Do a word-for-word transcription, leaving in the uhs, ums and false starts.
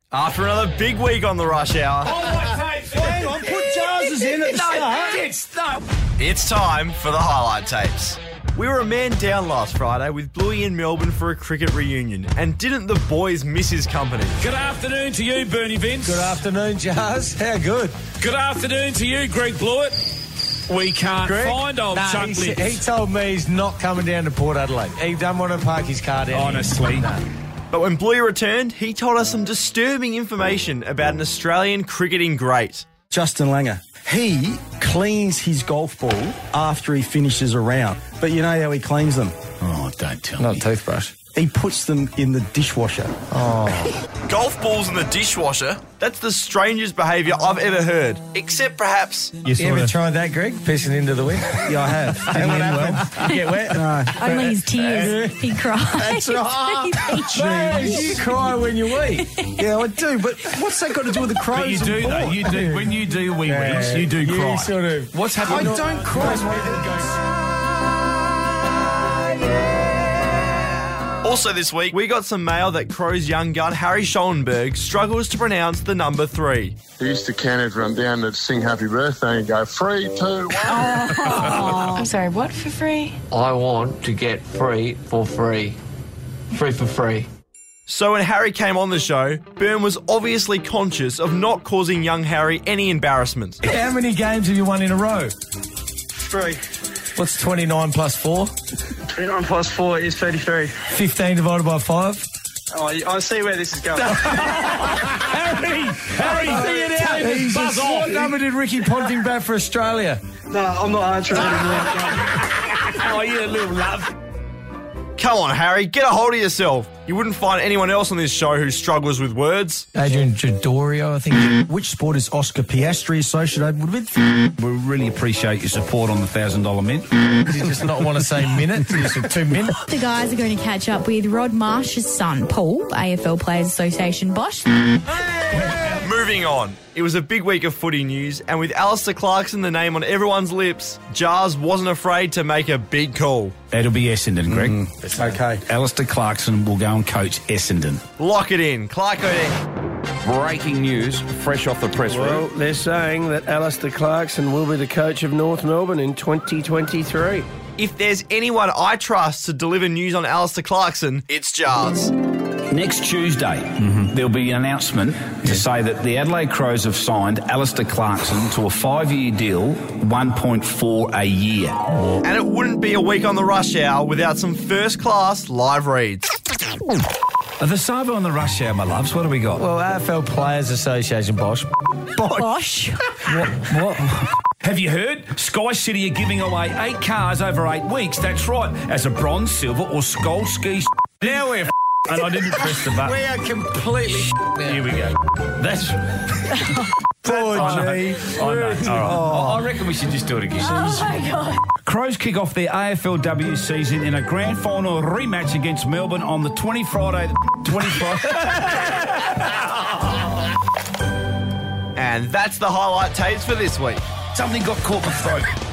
After another big week on the Rush Hour, Hang on, put Jars's in at the start. It's no. it's time for the highlight tapes. We were a man down last Friday with Bluey in Melbourne for a cricket reunion, and didn't the boys miss his company? Good afternoon to you, Bernie Vince. Good afternoon, Jars. How good? Good afternoon to you, Greg Blewett. We can't Greg? find old Nah, Chuck he, Lips. he told me he's not coming down to Port Adelaide. He don't want to park his car down Honestly. here. But when Bluey returned, he told us some disturbing information about an Australian cricketing great. Justin Langer. He cleans his golf ball after he finishes a round. But you know how he cleans them? Oh, don't tell Not me. a toothbrush. He puts them in the dishwasher. Golf balls in the dishwasher? That's the strangest behaviour I've ever heard. Except perhaps... You, you ever tried that, Greg? Pissing into the wind? Yeah, I have. And what happened? You get wet? No. Only his tears. He cried. That's right. Jeez. You cry when you wee. Yeah, I do, but what's that got to do with the crows? But you do, and though. Port? You do. When you do wee wees, you do You cry. sort of- What's I happening? don't cry. Also this week, we got some mail that Crows young gun Harry Schoenberg struggles to pronounce the number three. He used to can everyone down to sing happy birthday and go, three, two, one. I'm sorry, what for free? I want to get free for free. Free for free. So when Harry came on the show, Byrne was obviously conscious of not causing young Harry any embarrassment. How many games have you won in a row? Three. What's twenty-nine plus four? twenty-nine plus four is thirty-three. fifteen divided by five? Oh, I see where this is going. Harry! Harry, see it out! Jesus, Buzz what off! number did Ricky Ponting bat for Australia? No, I'm not answering anymore. Oh, you little love. Come on, Harry, get a hold of yourself. You wouldn't find anyone else on this show who struggles with words. Adrian Jadorio, I think. Which sport is Oscar Piastri associated with? We really appreciate your support on the one thousand dollars mint. Did you just not want to say minute? You said two minutes. The guys are going to catch up with Rod Marsh's son, Paul, A F L Players Association boss. Moving on. It was a big week of footy news, and with Alistair Clarkson the name on everyone's lips, Jars wasn't afraid to make a big call. It'll be Essendon, Greg. Okay. Alistair Clarkson will go and coach Essendon. Lock it in. Clarko in. Breaking news, fresh off the press Well, room. they're saying that Alistair Clarkson will be the coach of North Melbourne in twenty twenty-three. If there's anyone I trust to deliver news on Alistair Clarkson, it's Jars. Next Tuesday, there'll be an announcement to say that the Adelaide Crows have signed Alistair Clarkson to a five-year deal, one point four a year. And it wouldn't be a week on the Rush Hour without some first-class live reads. The Savo on the Rush Hour, my loves, what have we got? Well, A F L Players Association boss. Bosh. What? What? Have you heard? Sky City are giving away eight cars over eight weeks. That's right, as a bronze, silver or gold ski. Now we're And I didn't press the button. we are completely Here we go. That's... poor I know. G. I know. All right. I reckon we should just do it again. Oh, my God. Crows kick off their A F L W season in a grand final rematch against Melbourne on the twentieth Friday. twentieth Friday. And that's the highlight tapes for this week. Something got caught in the throat.